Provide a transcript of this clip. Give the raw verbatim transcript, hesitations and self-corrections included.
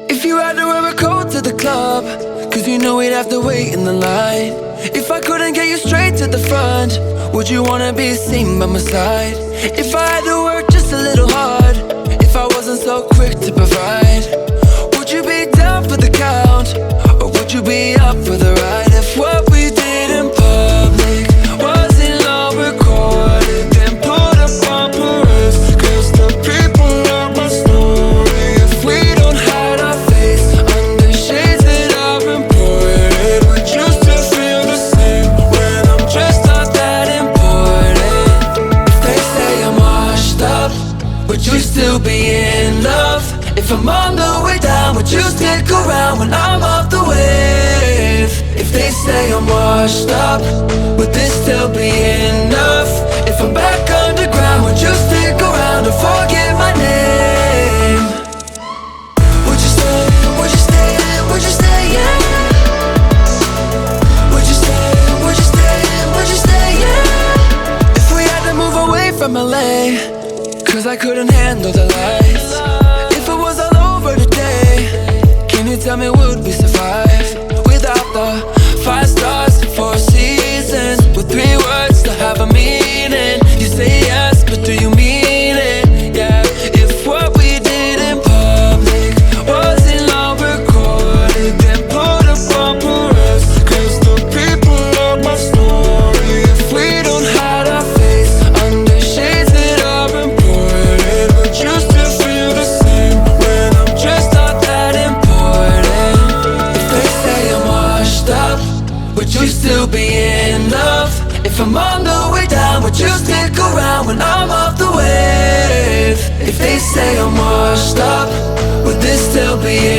If you had to wear a coat to the club, cause you knew we'd have to wait in the line. If I couldn't get you straight to the front, would you wanna be seen by my side? If I had to work just a little hard, if I wasn't so quick to provide, would you be down for the count, or would you be up for the ride? If what we did in public wasn't all recorded, then put up bumpers, cause the people know my story. If we don't hide our face under shades that are imported, would you still feel the same when I'm just not that important? If they say I'm washed up, would you still be in love? If I'm on the way down, would you stick around when I'm off the wave? If they say I'm washed up, would this still be enough? If I'm back underground, would you stick around and forget my name? Would you stay, would you stay, would you stay, yeah? Would you stay, would you stay, would you stay, yeah? If we had to move away from L A, cause I couldn't handle the lights. If it was all over today, can you tell me would we survive without the five stars and four seasons, with three words to have a meaning? You say yes, but do you mean it? Yeah. If what we did in public wasn't all recorded, then put up bumpers, cause the people love my story. If we don't hide our face under shades that are imported, would you still feel the same when I'm just not that important? If they say I'm washed up, would you still be in love? If I'm on the way down, would you stick around when I'm off the wave? If they say I'm washed up, would this still be